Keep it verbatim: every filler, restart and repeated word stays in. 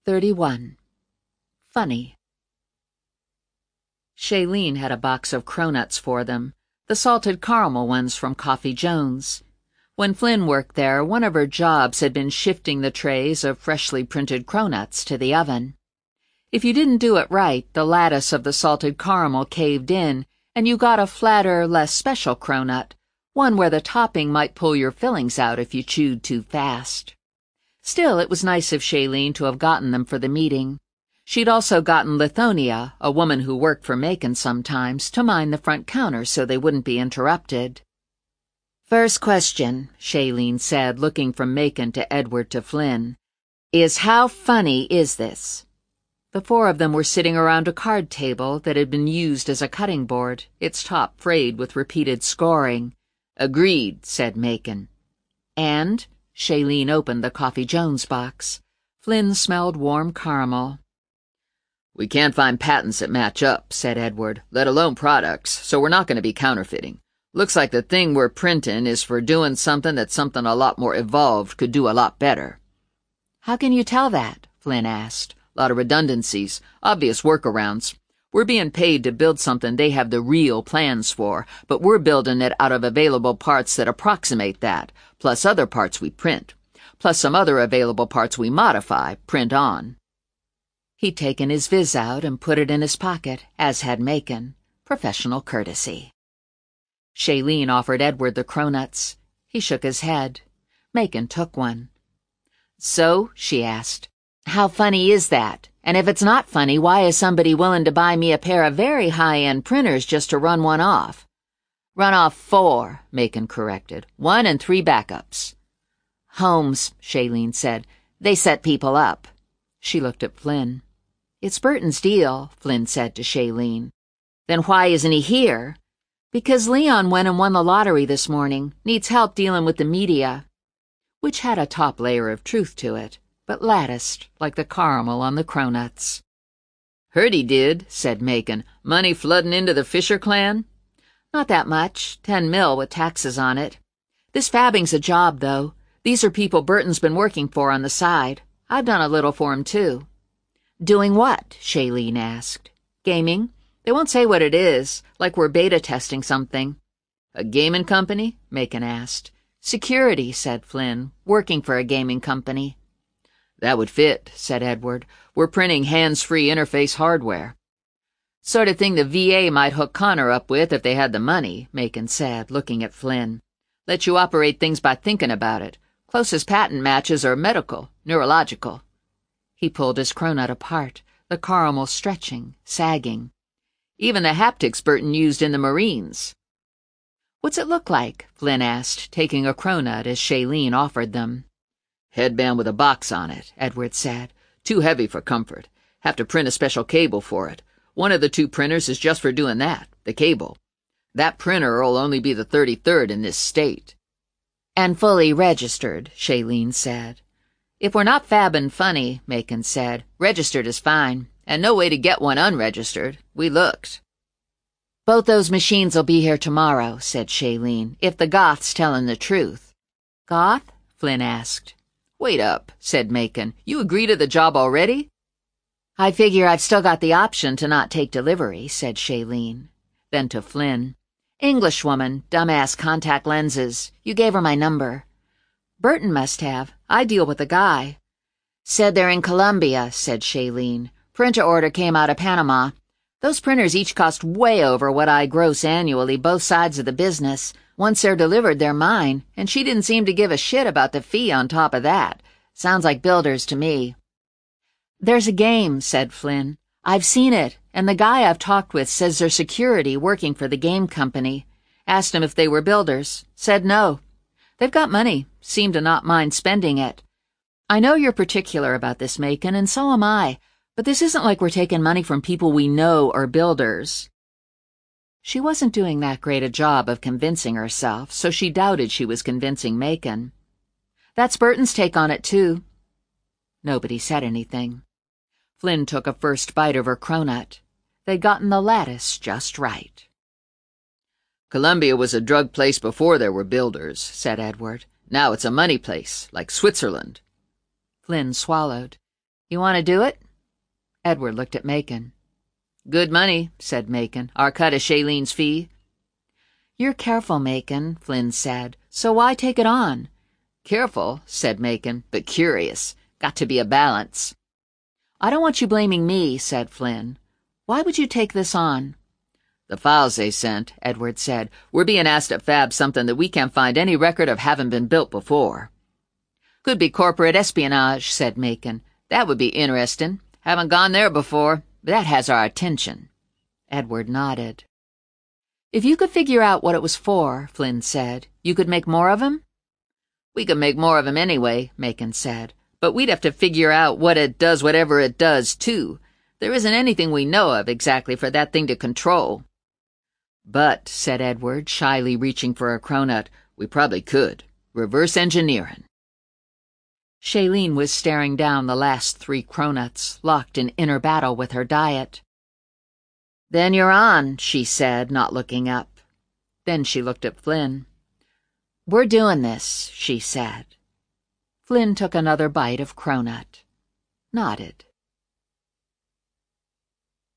thirty-one. Funny. Shailene had a box of cronuts for them, the salted caramel ones from Coffee Jones. When Flynn worked there, one of her jobs had been shifting the trays of freshly printed cronuts to the oven. If you didn't do it right, the lattice of the salted caramel caved in, and you got a flatter, less special cronut, one where the topping might pull your fillings out if you chewed too fast. Still, it was nice of Shailene to have gotten them for the meeting. She'd also gotten Lithonia, a woman who worked for Macon sometimes, to mind the front counter so they wouldn't be interrupted. "First question," Shailene said, looking from Macon to Edward to Flynn, "is how funny is this?" The four of them were sitting around a card table that had been used as a cutting board, its top frayed with repeated scoring. "Agreed," said Macon. "And?" Shailene opened the Coffee Jones box. Flynn smelled warm caramel. "We can't find patents that match up," said Edward, "let alone products, so we're not going to be counterfeiting. Looks like the thing we're printing is for doing something that something a lot more evolved could do a lot better." "How can you tell that?" Flynn asked. "Lot of redundancies, obvious workarounds. We're being paid to build something they have the real plans for, but we're building it out of available parts that approximate that, plus other parts we print, plus some other available parts we modify, print on." He'd taken his viz out and put it in his pocket, as had Macon. Professional courtesy. Shailene offered Edward the cronuts. He shook his head. Macon took one. "So," she asked, "how funny is that? And if it's not funny, why is somebody willing to buy me a pair of very high-end printers just to run one off?" "Run off four," Macon corrected. "One and three backups." "Homes," Shailene said. "They set people up." She looked at Flynn. "It's Burton's deal," Flynn said to Shailene. "Then why isn't he here?" "Because Leon went and won the lottery this morning. Needs help dealing with the media." Which had a top layer of truth to it, but latticed like the caramel on the cronuts. "Heard he did," said Macon. "Money flooding into the Fisher clan?" "Not that much. Ten mil with taxes on it. This fabbing's a job, though. These are people Burton's been working for on the side. I've done a little for him, too." "Doing what?" Shailene asked. "Gaming. They won't say what it is, like we're beta testing something." "A gaming company?" Macon asked. "Security," said Flynn. "Working for a gaming company." "That would fit," said Edward. "We're printing hands-free interface hardware." "Sort of thing the V A might hook Connor up with if they had the money," Macon said, looking at Flynn. "Let you operate things by thinking about it. Closest patent matches are medical, neurological." He pulled his cronut apart, the caramel stretching, sagging. "Even the haptics Burton used in the Marines." "What's it look like?" Flynn asked, taking a cronut as Shailene offered them. "Headband with a box on it," Edward said. "Too heavy for comfort. Have to print a special cable for it. One of the two printers is just for doing that, the cable. That printer'll only be the thirty-third in this state." "And fully registered," Shailene said. "If we're not fabbing funny," Macon said, "registered is fine, and no way to get one unregistered. We looked." "Both those machines'll be here tomorrow," said Shailene, "if the Goth's telling the truth." "Goth?" Flynn asked. "Wait up," said Macon. "You agree to the job already?" "I figure I've still got the option to not take delivery," said Shailene. Then to Flynn. "Englishwoman, dumbass contact lenses. You gave her my number." "Burton must have. I deal with the guy." "Said they're in Colombia," said Shailene. "Printer order came out of Panama. Those printers each cost way over what I gross annually both sides of the business. Once they're delivered, they're mine, and she didn't seem to give a shit about the fee on top of that. Sounds like builders to me." "There's a game," said Flynn. "I've seen it, and the guy I've talked with says they're security working for the game company. Asked him if they were builders. Said no. They've got money, seem to not mind spending it. I know you're particular about this, Macon, and so am I, but this isn't like we're taking money from people we know are builders." She wasn't doing that great a job of convincing herself, so she doubted she was convincing Macon. "That's Burton's take on it, too." Nobody said anything. Flynn took a first bite of her cronut. They'd gotten the lattice just right. "Columbia was a drug place before there were builders," said Edward. "Now it's a money place, like Switzerland." Flynn swallowed. You want to do it? Edward looked at Macon. Good money, said Macon. Our cut of Shaylene's fee. You're careful, Macon, Flynn said. So why take it on? Careful, said Macon, but curious. Got to be a balance. I don't want you blaming me, said Flynn. Why would you take this on? The files they sent, Edward said. We're being asked to fab something that we can't find any record of having been built before. Could be corporate espionage, said Macon. That would be interesting. Haven't gone there before, but that has our attention. Edward nodded. If you could figure out what it was for, Flynn said, you could make more of 'em? We could make more of 'em anyway, Macon said. But we'd have to figure out what it does whatever it does, too. There isn't anything we know of exactly for that thing to control. But, said Edward, shyly reaching for a cronut, we probably could. Reverse engineering. Shailene was staring down the last three cronuts, locked in inner battle with her diet. Then you're on, she said, not looking up. Then she looked at Flynn. We're doing this, she said. Flynn took another bite of cronut, nodded.